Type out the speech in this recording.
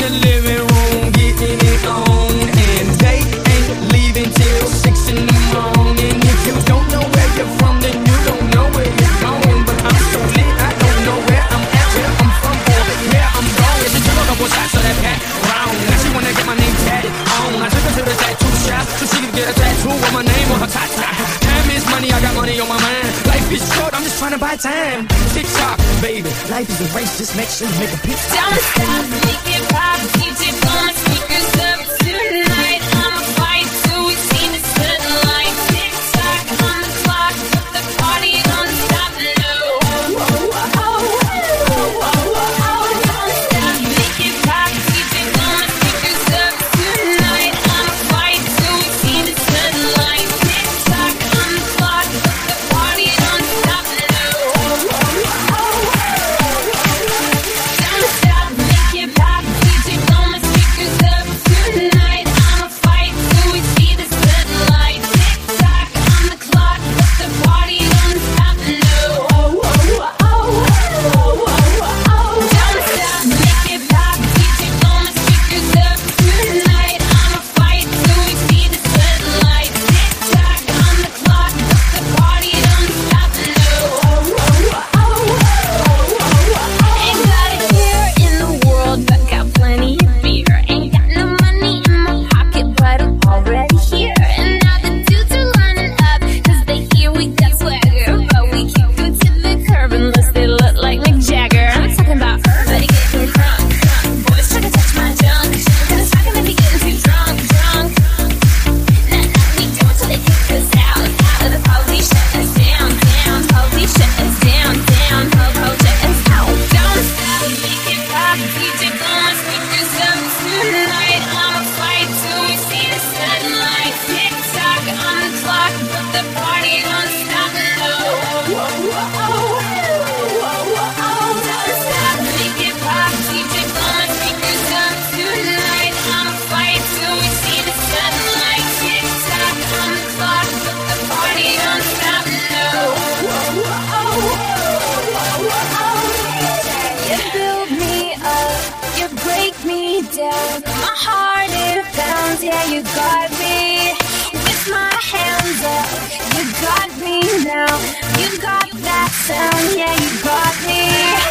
the living room, getting it on. And they ain't leaving till 6 in the morning. If you don't know where you're from, then you don't know where you're going. But I'm so lit, I don't know where I'm at, where I'm from, or where I'm going. She took a couple shots of that pat round. Now she wanna get my name tatted on. I took her to the tattoo shop so she could get a tattoo with my name on her top. Time is money, I got money on my mind. Life is short, I'm just trying to buy time. TikTok, baby, life is a race, just make sure you make a pit stop. Don't stop, make it pop, DJ blow my speakers up tonight. I'ma fight till we see the sunlight. Tick tock on the clock, but the party don't stop, no. Don't stop, make it pop, DJ blow my speakers up tonight. I'ma fight till we see the sunlight. Tick tock on the clock, but the party don't stop, no. Don't stop, make it pop, DJ blow my speakers up tonight. I'ma fight till we see the sunlight. Tick tock on the clock, but the party don't stop, no. Don't stop, make it pop, DJ blow my speakers up tonight. I'ma fight till we see the sunlight. Tick tock on the clock, but the party don't stop, no. Ain't got it here in the world, but got plenty of beer. Ain't got no money in my pocket, but I'm already here. And now the dudes are lining up, 'cause they hear we got swagger. But we kick it to the curb unless they look like Mick Jagger. I'm talking about everybody getting crunk. Boys try to touch my junk, 'cause it's rockin' if we getting too drunk. Nah, we do it till they kick us out. The police shut us down. Police shut us down. Ho, shut us out. Don't stop, make it pop, DJ blow my speakers up tonight. I'ma fight till we see the sunlight. Tick tock on the clock, but the party don't stop, no. Don't stop, make it pop, DJ blow my speakers up tonight. I'ma fight till we see the sunlight. Tick tock on the clock, but the party don't stop, no. You build me up, you break me down. My heart it pounds, yeah, you got me. With my hands up, you got me now. You got that sound, yeah, you got me.